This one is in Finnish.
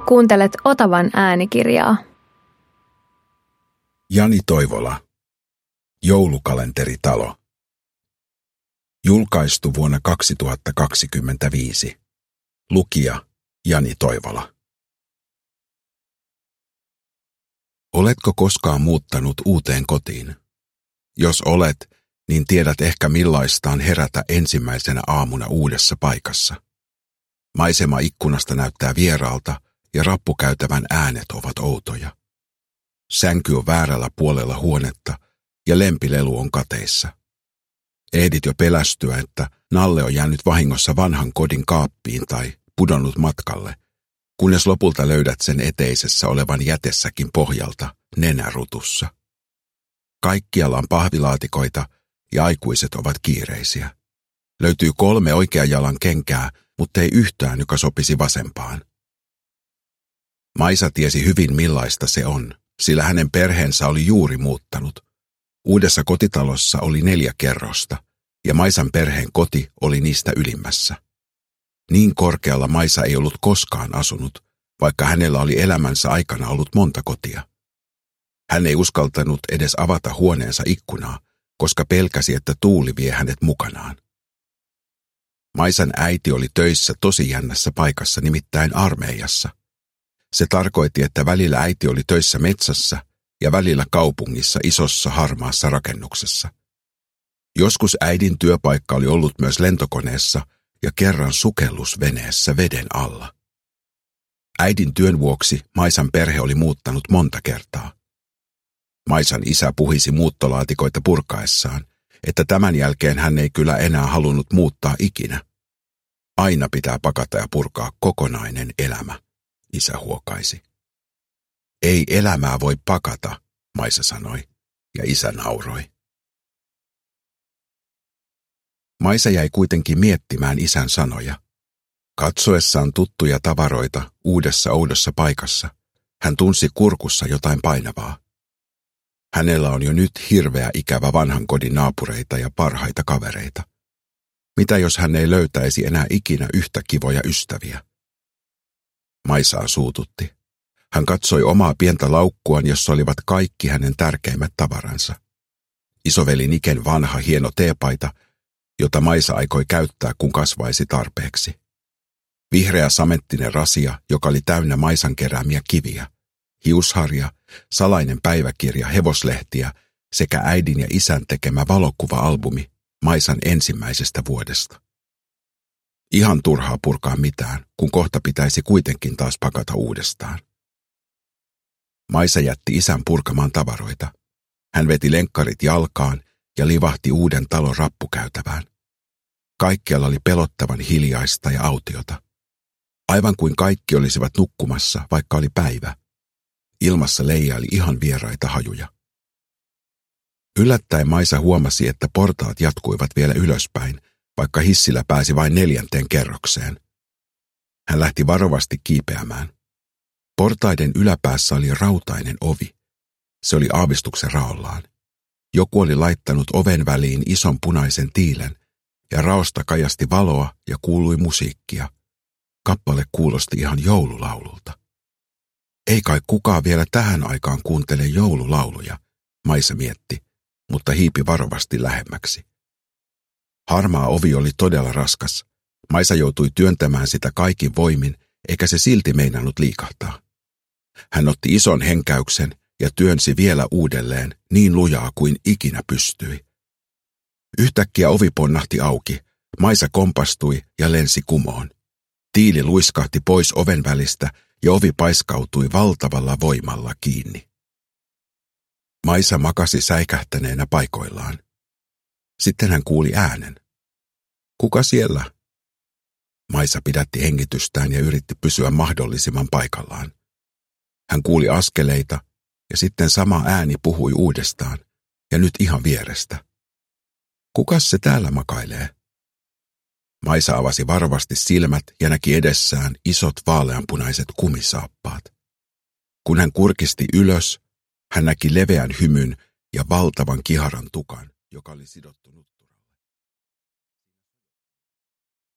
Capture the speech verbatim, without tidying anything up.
Kuuntelet Otavan äänikirjaa. Jani Toivola. Joulukalenteritalo. Julkaistu vuonna kaksituhattakaksikymmentäviisi. Lukija Jani Toivola. Oletko koskaan muuttanut uuteen kotiin? Jos olet, niin tiedät ehkä millaista on herätä ensimmäisenä aamuna uudessa paikassa. Maisema ikkunasta näyttää vieraalta ja rappukäytävän äänet ovat outoja. Sänky on väärällä puolella huonetta ja lempilelu on kateissa. Ehdit jo pelästyä, että nalle on jäänyt vahingossa vanhan kodin kaappiin tai pudonnut matkalle, kunnes lopulta löydät sen eteisessä olevan jätessäkin pohjalta nenärutussa. Kaikkialla on pahvilaatikoita ja aikuiset ovat kiireisiä. Löytyy kolme oikean jalan kenkää, mutta ei yhtään, joka sopisi vasempaan. Maisa tiesi hyvin millaista se on, sillä hänen perheensä oli juuri muuttanut. Uudessa kotitalossa oli neljä kerrosta, ja Maisan perheen koti oli niistä ylimmässä. Niin korkealla Maisa ei ollut koskaan asunut, vaikka hänellä oli elämänsä aikana ollut monta kotia. Hän ei uskaltanut edes avata huoneensa ikkunaa, koska pelkäsi, että tuuli vie hänet mukanaan. Maisan äiti oli töissä tosi jännässä paikassa, nimittäin armeijassa. Se tarkoitti, että välillä äiti oli töissä metsässä ja välillä kaupungissa isossa harmaassa rakennuksessa. Joskus äidin työpaikka oli ollut myös lentokoneessa ja kerran sukellusveneessä veden alla. Äidin työn vuoksi Maisan perhe oli muuttanut monta kertaa. Maisan isä puhisi muuttolaatikoita purkaessaan, että tämän jälkeen hän ei kyllä enää halunnut muuttaa ikinä. Aina pitää pakata ja purkaa kokonainen elämä, isä huokaisi. Ei elämää voi pakata, Maisa sanoi, ja isä nauroi. Maisa jäi kuitenkin miettimään isän sanoja. Katsoessaan tuttuja tavaroita uudessa oudossa paikassa, hän tunsi kurkussa jotain painavaa. Hänellä on jo nyt hirveä ikävä vanhan kodin naapureita ja parhaita kavereita. Mitä jos hän ei löytäisi enää ikinä yhtä kivoja ystäviä? Maisaa suututti. Hän katsoi omaa pientä laukkuaan, jossa olivat kaikki hänen tärkeimmät tavaransa. Isoveli Niken vanha hieno teepaita, jota Maisa aikoi käyttää, kun kasvaisi tarpeeksi. Vihreä samettinen rasia, joka oli täynnä Maisan keräämiä kiviä. Hiusharja, salainen päiväkirja, hevoslehtiä sekä äidin ja isän tekemä valokuva-albumi Maisan ensimmäisestä vuodesta. Ihan turhaa purkaa mitään, kun kohta pitäisi kuitenkin taas pakata uudestaan. Maisa jätti isän purkamaan tavaroita. Hän veti lenkkarit jalkaan ja livahti uuden talon rappukäytävään. Kaikkialla oli pelottavan hiljaista ja autiota. Aivan kuin kaikki olisivat nukkumassa, vaikka oli päivä. Ilmassa leijaili ihan vieraita hajuja. Yllättäen Maisa huomasi, että portaat jatkuivat vielä ylöspäin, vaikka hissillä pääsi vain neljänteen kerrokseen. Hän lähti varovasti kiipeämään. Portaiden yläpäässä oli rautainen ovi. Se oli aavistuksen raollaan. Joku oli laittanut oven väliin ison punaisen tiilen, ja raosta kajasti valoa ja kuului musiikkia. Kappale kuulosti ihan joululaululta. Ei kai kukaan vielä tähän aikaan kuuntele joululauluja, Maisa mietti, mutta hiipi varovasti lähemmäksi. Harmaa ovi oli todella raskas. Maisa joutui työntämään sitä kaikin voimin, eikä se silti meinannut liikahtaa. Hän otti ison henkäyksen ja työnsi vielä uudelleen niin lujaa kuin ikinä pystyi. Yhtäkkiä ovi ponnahti auki, Maisa kompastui ja lensi kumoon. Tiili luiskahti pois oven välistä ja ovi paiskautui valtavalla voimalla kiinni. Maisa makasi säikähtäneenä paikoillaan. Sitten hän kuuli äänen. Kuka siellä? Maisa pidätti hengitystään ja yritti pysyä mahdollisimman paikallaan. Hän kuuli askeleita ja sitten sama ääni puhui uudestaan ja nyt ihan vierestä. Kukas se täällä makailee? Maisa avasi varovasti silmät ja näki edessään isot vaaleanpunaiset kumisaappaat. Kun hän kurkisti ylös, hän näki leveän hymyn ja valtavan kiharan tukan, joka oli sidottu